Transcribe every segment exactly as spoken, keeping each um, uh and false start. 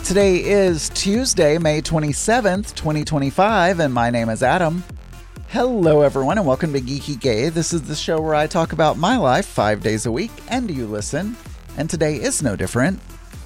Today is Tuesday, May twenty-seventh, twenty twenty-five, and my name is Adam. Hello, everyone, and welcome to Geeky Gay. This is the show where I talk about my life five days a week, and you listen, and today is no different.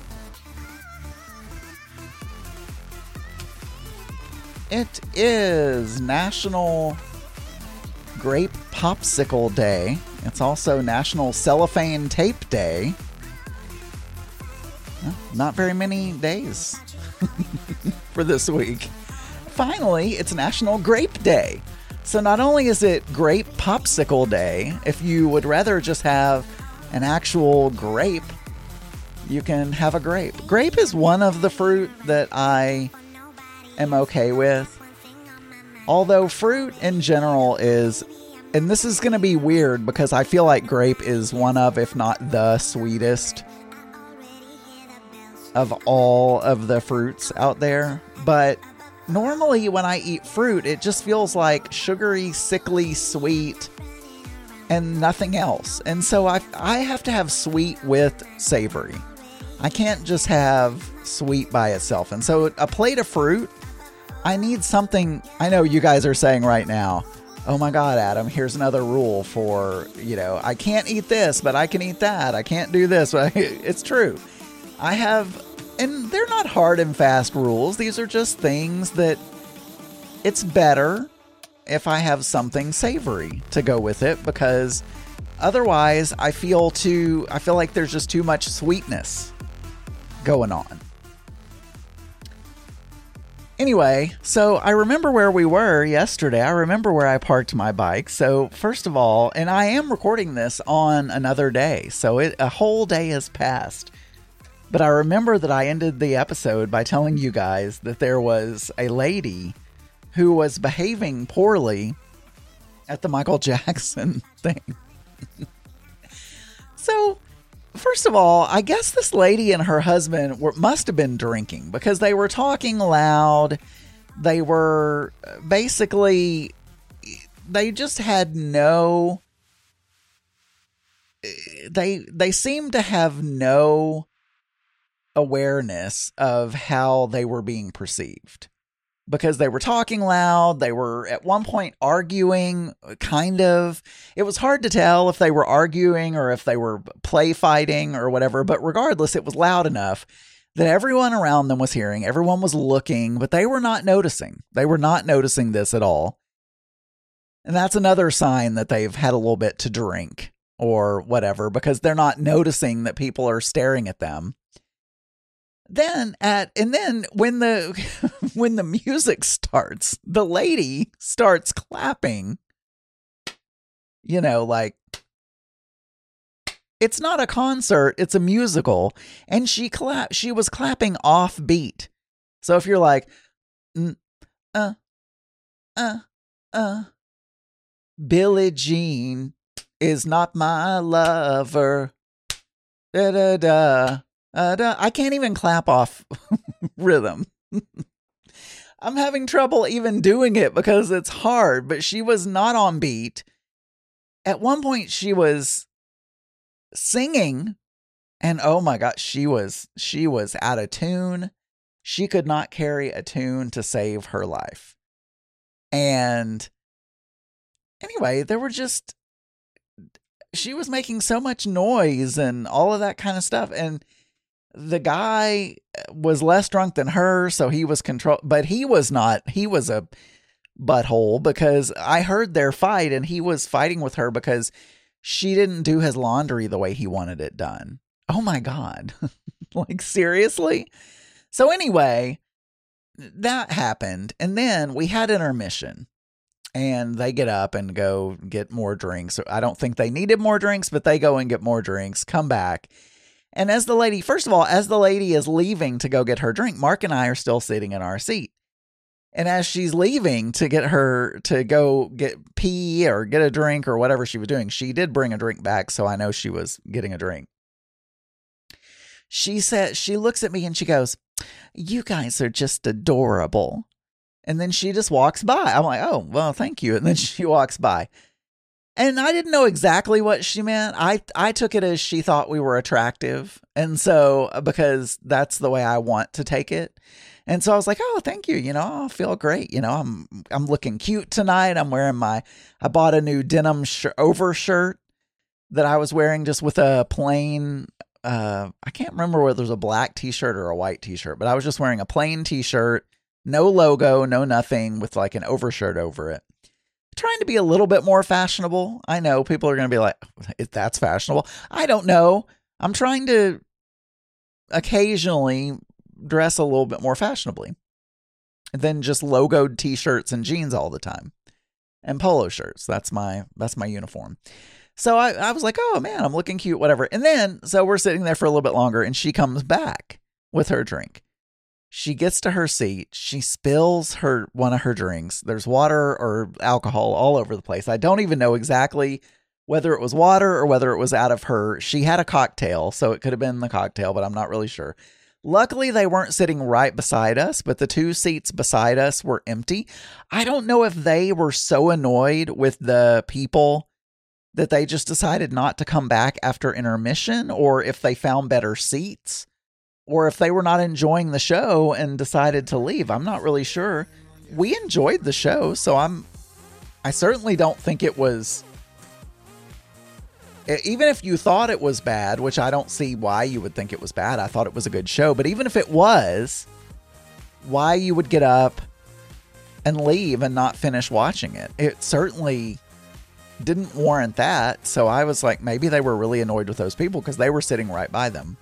It is National Grape Popsicle Day. It's also National Cellophane Tape Day. Well, not very many days for this week. Finally, it's National Grape Day. So not only is it Grape Popsicle Day, if you would rather just have an actual grape, you can have a grape. Grape is one of the fruit that I am okay with. Although fruit in general is, and this is going to be weird because I feel like grape is one of, if not the sweetest of all of the fruits out there. But normally when I eat fruit, it just feels like sugary, sickly, sweet, and nothing else. And so I, I have to have sweet with savory. I can't just have sweet by itself. And so a plate of fruit, I need something. I know you guys are saying right now, oh my God, Adam, here's another rule for, you know, I can't eat this, but I can eat that. I can't do this. But it's true. I have, and they're not hard and fast rules. These are just things that it's better if I have something savory to go with it, because otherwise I feel too, I feel like there's just too much sweetness going on. Anyway, so I remember where we were yesterday. I remember where I parked my bike. So first of all, and I am recording this on another day, so it, a whole day has passed. But I remember that I ended the episode by telling you guys that there was a lady who was behaving poorly at the Michael Jackson thing. So, first of all, I guess this lady and her husband were, must have been drinking, because they were talking loud. They were basically, they just had no, they, they seemed to have no awareness of how they were being perceived, because they were talking loud. They were at one point arguing, kind of. It was hard to tell if they were arguing or if they were play fighting or whatever, but regardless, it was loud enough that everyone around them was hearing. Everyone was looking, but they were not noticing. They were not noticing this at all. And that's another sign that they've had a little bit to drink or whatever, because they're not noticing that people are staring at them. Then at, and then when the, when the music starts, the lady starts clapping, you know, like, it's not a concert, it's a musical. And she clap, she was clapping off beat. So if you're like, mm, uh, uh, uh, Billie Jean is not my lover, da da da. Uh, I can't even clap off rhythm. I'm having trouble even doing it because it's hard, but she was not on beat. At one point she was singing, and oh my God, she was, she was out of tune. She could not carry a tune to save her life. And anyway, there were just, she was making so much noise and all of that kind of stuff. And the guy was less drunk than her, so he was control, but he was not, he was a butthole, because I heard their fight and he was fighting with her because she didn't do his laundry the way he wanted it done. Oh my God. Like, seriously? So anyway, that happened. And then we had intermission, and they get up and go get more drinks. I don't think they needed more drinks, but they go and get more drinks, come back. And as the lady, first of all, as the lady is leaving to go get her drink, Mark and I are still sitting in our seat. And as she's leaving to get her, to go get pee or get a drink or whatever she was doing, she did bring a drink back, so I know she was getting a drink. She said, she looks at me and she goes, "You guys are just adorable." And then she just walks by. I'm like, "Oh, well, thank you." And then she walks by. And I didn't know exactly what she meant. I I took it as she thought we were attractive. And so, because that's the way I want to take it. And so I was like, "Oh, thank you. You know, I feel great. You know, I'm I'm looking cute tonight. I'm wearing my I bought a new denim sh- overshirt that I was wearing just with a plain uh I can't remember whether it was a black t-shirt or a white t-shirt, but I was just wearing a plain t-shirt, no logo, no nothing, with like an overshirt over it. Trying to be a little bit more fashionable. I know people are going to be like, if that's fashionable. I don't know. I'm trying to occasionally dress a little bit more fashionably than just logoed t-shirts and jeans all the time and polo shirts. That's my, that's my uniform. So I, I was like, oh man, I'm looking cute, whatever. And then, so we're sitting there for a little bit longer and she comes back with her drink. She gets to her seat. She spills her one of her drinks. There's water or alcohol all over the place. I don't even know exactly whether it was water or whether it was out of her. She had a cocktail, so it could have been the cocktail, but I'm not really sure. Luckily, they weren't sitting right beside us, but the two seats beside us were empty. I don't know if they were so annoyed with the people that they just decided not to come back after intermission, or if they found better seats, or if they were not enjoying the show and decided to leave. I'm not really sure. We enjoyed the show, so I'm I certainly don't think it was, even if you thought it was bad, which I don't see why you would think it was bad. I thought it was a good show, but even if it was, why you would get up and leave and not finish watching it. It certainly didn't warrant that. So I was like, maybe they were really annoyed with those people because they were sitting right by them.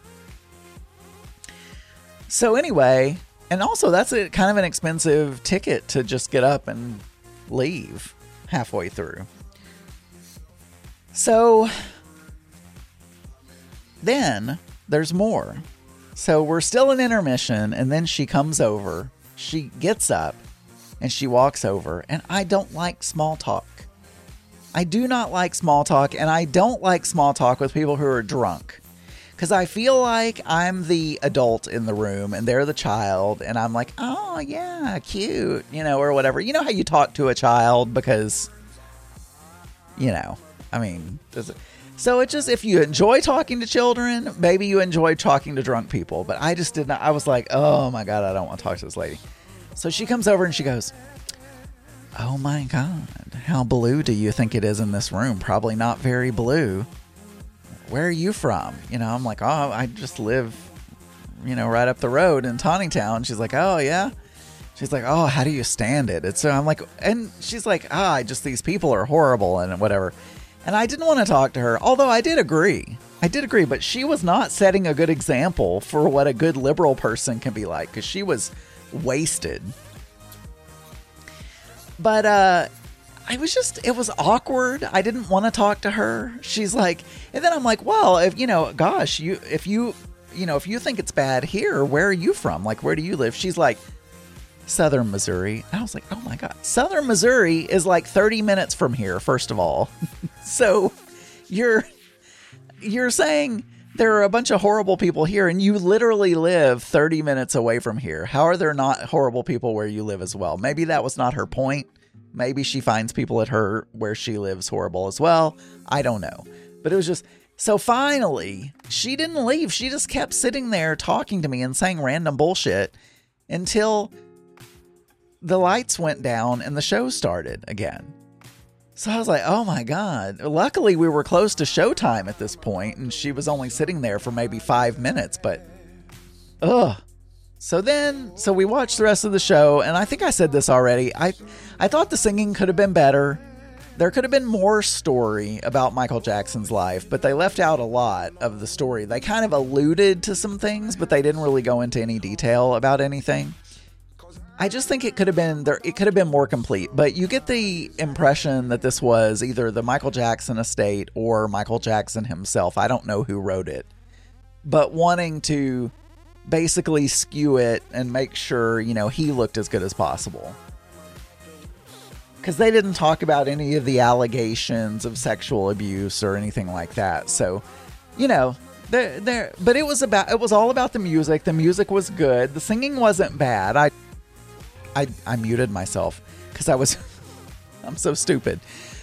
So anyway, and also that's a kind of an expensive ticket to just get up and leave halfway through. So then there's more. So we're still in intermission, and then she comes over, she gets up and she walks over, and I don't like small talk. I do not like small talk, and I don't like small talk with people who are drunk. Because I feel like I'm the adult in the room and they're the child, and I'm like, oh, yeah, cute, you know, or whatever. You know how you talk to a child because, you know, I mean, does it, so it just, if you enjoy talking to children, maybe you enjoy talking to drunk people. But I just did not, I was like, oh my God, I don't want to talk to this lady. So she comes over and she goes, oh my God, how blue do you think it is in this room? Probably not very blue. Where are you from? You know, I'm like, oh, I just live, you know, right up the road in Tontitown. She's like, oh, yeah. She's like, oh, how do you stand it? It's, so I'm like, and she's like, ah, I just, these people are horrible and whatever. And I didn't want to talk to her, although I did agree. I did agree, but she was not setting a good example for what a good liberal person can be like, because she was wasted. But, uh, I was just, it was awkward. I didn't want to talk to her. She's like, and then I'm like, well, if, you know, gosh, you, if you, you know, if you think it's bad here, where are you from? Like, where do you live? She's like, Southern Missouri. And I was like, oh my God. Southern Missouri is like thirty minutes from here, first of all. So you're, you're saying there are a bunch of horrible people here and you literally live thirty minutes away from here. How are there not horrible people where you live as well? Maybe that was not her point. Maybe she finds people at her where she lives horrible as well. I don't know. But it was just, so finally, she didn't leave. She just kept sitting there talking to me and saying random bullshit until the lights went down and the show started again. So I was like, oh my God. Luckily, we were close to showtime at this point, and she was only sitting there for maybe five minutes, but ugh. So then, so we watched the rest of the show, and I think I said this already. I, I thought the singing could have been better. There could have been more story about Michael Jackson's life, but they left out a lot of the story. They kind of alluded to some things, but they didn't really go into any detail about anything. I just think it could have been there. It could have been more complete, but you get the impression that this was either the Michael Jackson estate or Michael Jackson himself. I don't know who wrote it, but wanting to basically skew it and make sure, you know, he looked as good as possible. Because they didn't talk about any of the allegations of sexual abuse or anything like that. So, you know, there, there. But it was about. It was all about the music. The music was good. The singing wasn't bad. I, I, I muted myself because I was. I'm so stupid.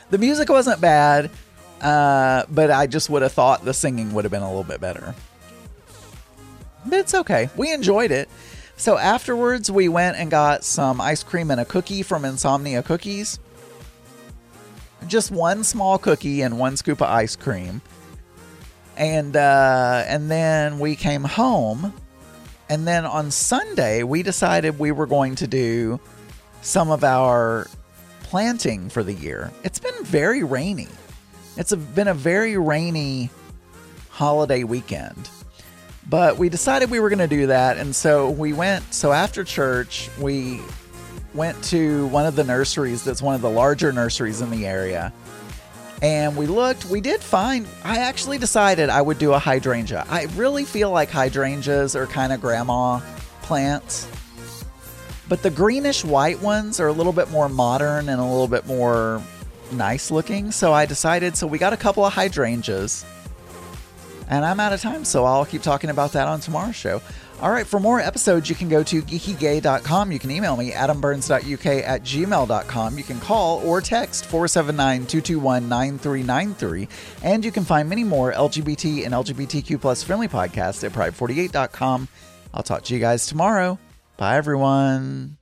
The music wasn't bad, uh, but I just would have thought the singing would have been a little bit better. But it's okay. We enjoyed it. So afterwards, we went and got some ice cream and a cookie from Insomnia Cookies. Just one small cookie and one scoop of ice cream. And uh, and then we came home. And then on Sunday, we decided we were going to do some of our planting for the year. It's been very rainy. It's a, been a very rainy holiday weekend. But we decided we were going to do that. And so we went, so after church, we went to one of the nurseries that's one of the larger nurseries in the area. And we looked, we did find, I actually decided I would do a hydrangea. I really feel like hydrangeas are kind of grandma plants. But the greenish white ones are a little bit more modern and a little bit more nice looking. So I decided, so we got a couple of hydrangeas. And I'm out of time, so I'll keep talking about that on tomorrow's show. All right, for more episodes, you can go to geeky gay dot com. You can email me, adam burns dot u k at gmail dot com. You can call or text four seven nine, two two one, nine three nine three. And you can find many more L G B T and L G B T Q plus friendly podcasts at pride forty-eight dot com. I'll talk to you guys tomorrow. Bye, everyone.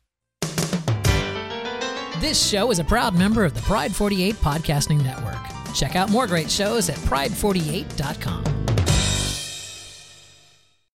This show is a proud member of the Pride forty-eight Podcasting Network. Check out more great shows at pride forty-eight dot com.